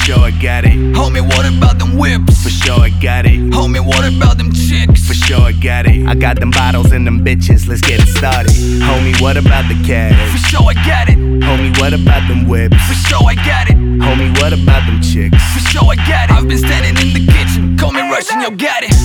sure I got it. Homie, what about them whips? For sure I got it. Homie, what about them chicks? For sure I got it. I got them bottles and them bitches, let's get it started. Homie, what about the For cash? sure I got it. Homie, what about them whips? For sure I got it. Homie, what about them chicks? For sure I got it. I've been standing in the kitchen, call me Russian, yo, got it.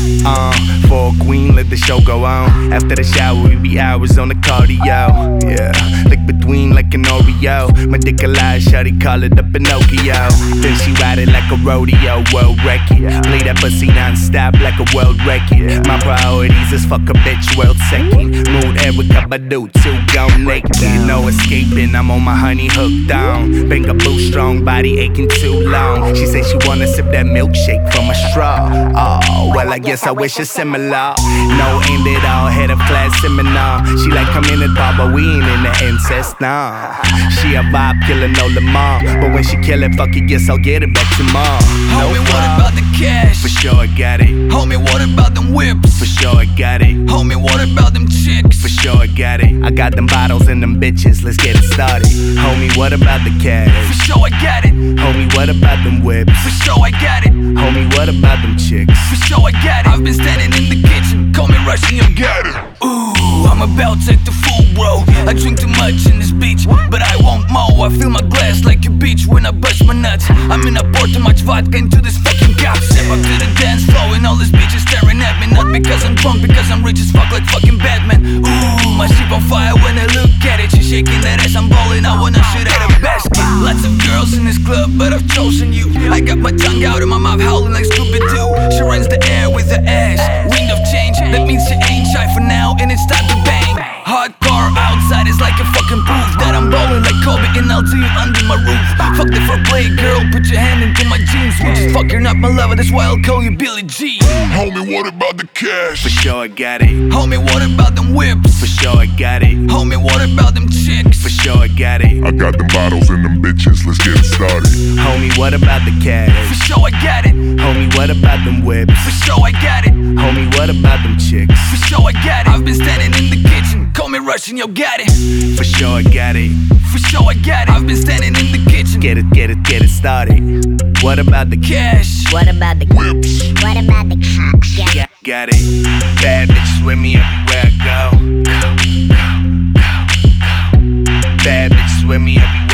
For a queen, let the show go on. After the shower, we be hours on the cardio. Yeah, lick between like an Oreo. My dick alive, shawty call it a Pinocchio. Then she ride it like a rodeo, world record. Play that pussy non-stop like a world record. My priorities is fuck a bitch, world second. Mood Erica Badu, two gone naked. No escaping, I'm on my honey hooked down. Bang a boo, strong body aching too long. She said she wanna sip that milkshake from a straw. Oh, well I guess I wish it's similar. No end at all, head of class seminar. She like come in the bar, but we ain't in the incest, nah. She a vibe killer, no Lamar. But when she kill it, fuck it, guess I'll get it back tomorrow. Homie, what about the cash? For sure I got it. Homie, what about them whips? For sure I got it. Homie, what about them chicks? For sure I got it. I got them bottles and them bitches, let's get it started. Homie, what about the For cash? sure I got it. Homie, what about them whips? For sure I got it. Homie, what about them chicks? For sure I got it. I've been standing in the kitchen, call me Russian, you got it. Ooh, I'm about to take the full bro. I drink too much in this beach, but I won't mow. I fill my glass like a beach when I bust my nuts. I'm in a pour too much vodka into this fucking cup. Step up to the dance floor and all these bitches staring at me. Not because I'm drunk, because I'm rich as fuck like fucking Batman. Ooh, my ship on fire when I look at it. She's shaking that ass, I'm balling, I wanna shoot at a basket. Lots of girls in this club, but I've chosen you. I got my tongue out and my mouth howling like Scooby-Doo. She runs the air with her ass. Wind of change, that means she ain't shy for now, and it's time to bang. Hardcore outside is like a fucking proof that I'm ballin' like Kobe and I'll do you under my roof. Fuck the foreplay, girl, put your hand into my jeans. We just fucking up my lover, that's why I'll call you Billie G. Homie, what about the cash? For sure I got it. Homie, what about them whips? For sure I got it. Homie, what about them chicks? For sure I got it. I got them bottles and them bitches, let's get it started. Homie, what about the For cash? sure I got it. Homie, what about them whips? For sure I got it. Homie, what about them chicks? For sure I got it. I've been standing in the kitchen, call me Russian, yo, got it. For sure I got it. For sure I got it. I've been standing in the kitchen. Get it started. What about the Cash. What about the Whips. What about the cops? Yeah. Got it. Bad bitches with me everywhere I go. Bad bitches with me everywhere